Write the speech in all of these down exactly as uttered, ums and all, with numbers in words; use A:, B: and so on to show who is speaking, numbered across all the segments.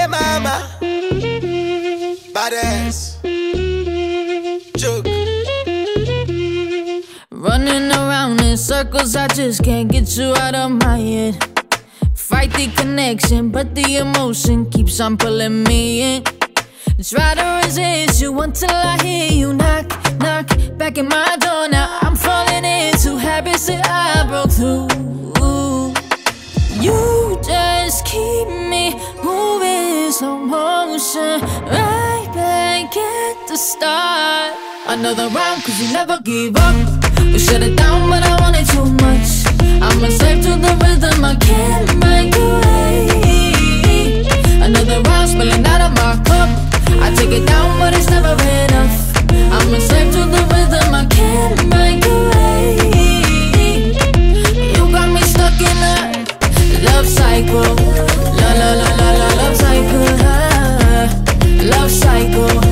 A: mama. Badass. Joke.
B: Running around in circles, I just can't get you out of my head. Fight the connection, but the emotion keeps on pulling me in. Try to resist you until I hear you knock, knock back in my door. Now I'm falling into habits that I broke through. You just keep me moving slow motion, right back at the start. Another round, cause you never give up. You shut it down, but I want it too much. I'm a slave to the rhythm, I can't make a way. Another round, spilling out of my cup. I take it down, but it's never enough. I'm a slave to the rhythm, I can't make a way. You got me stuck in a love cycle. La la la la la, love cycle. Ah, love cycle.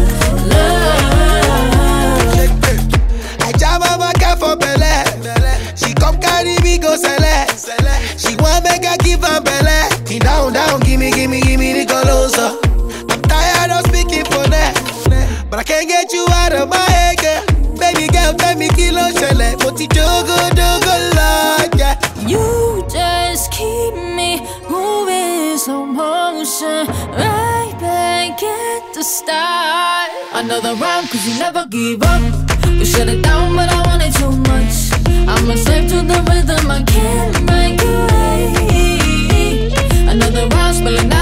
A: I jam on my car for Bele. She come carry me go select. She want make I give her Bele. Me down down, gimme gimme gimme the colosa. I'm tired of speaking for that, but I can't get you out of my head, girl. Baby girl, tell me kilo shele, but it jogo jogo like yeah.
B: You just keep me moving slow motion, right back at the start. Another round, cause you never give up. You shut it down, but I want it too much. I'm a slave to the rhythm, I can't make a way. Another round, spilling out